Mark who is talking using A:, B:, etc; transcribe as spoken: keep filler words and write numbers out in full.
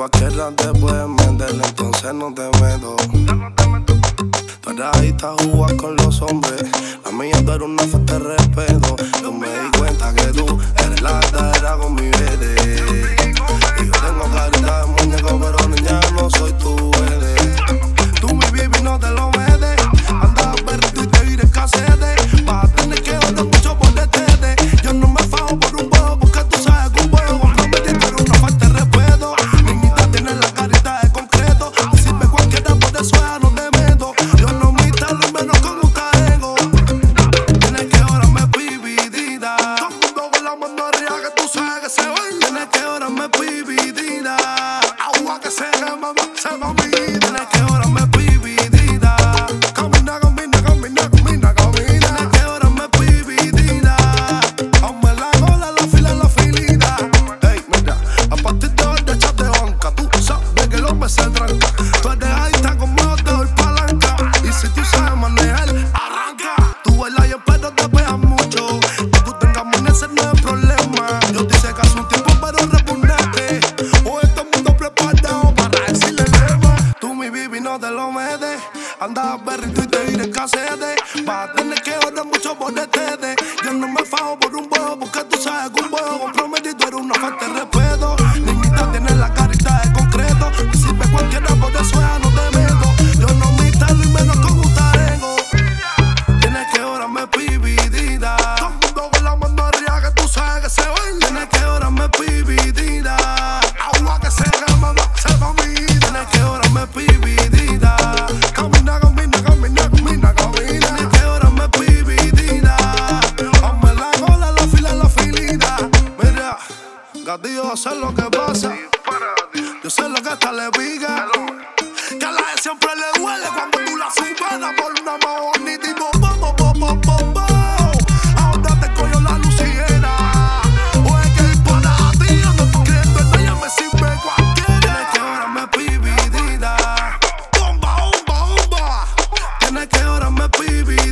A: cualquiera te puede meter, entonces no te meto. Tú eras adicta a jugar con los hombres, la mía tú eres una falta de respeto. Yo me di cuenta que tú eres la verdadera con mi verde. Y yo tengo carita de muñeco, pero niña no soy tu eres. Tú mi baby no te lo metes, andas perrito y te iré en casete. Vas a tener que orar mucho por detete. Yo no me fajo por un huevo, porque tú sabes que un huevo comprometer pero una falta de respeto. Niñita tiene la carita de concreto, sirve cualquiera, por eso ya no te meto. Yo no me instalo y menos con un carego. Tienes que orarme pibidita, todo el mundo con la mano arriba que tú sabes que se baila. Tienes que orarme pibidita, agua que se llama, se va a mí. Tienes que orarme pibidita, camina, camina, camina, camina, camina. Tienes que orarme pibidita, hazme la gola, la fila, la filita. Ey, mira, a partir de hoy te echas de banca, tú sabes que el hombre se tranca. Tú eres adicta conmigo, te doy palanca. Y si tú sabes manejar, arranca. Tú bailas y espero te veas mucho, que tú tengas ese no es problema. Yo te hice caso un tiempo pero repugnaste. Hoy todo el mundo preparado para decirle lema. Tú mi baby no te lo metes, andas berrito y te iré en casete. Vas a tener que orar mucho por detete. Yo no me fajo por un huevo, porque tú sabes que un huevo comprometido era una falta de respeto. Niñita tiene la carita de concreto, y sirve cualquiera, por eso ya no te meto. Yo no me instalo y menos con un tarengo. Tienes que orarme pibidita, todo el mundo con la mano arriba que tú sabes que se baila. Tienes que orarme pibidita, agua que se llama, se va a mí. Tienes que orarme pibidita, camina, camina, camina, camina, camina. Tienes que orarme pibidita, hazme la gola, la fila, la filita. Mira, gatillo, hacer lo que pasa. Yo sé lo que esta le pica, que a la de siempre le duele cuando tú la superas por una más bonita y bo, bo, bo, bo, bo, bo, bo. Ahora te coño la luciera, o es que para ti yo no estoy creyendo en ella, me sirve cualquiera. Tienes que orarme pibidita, bomba, bomba, bomba. Tienes que orarme pibidita.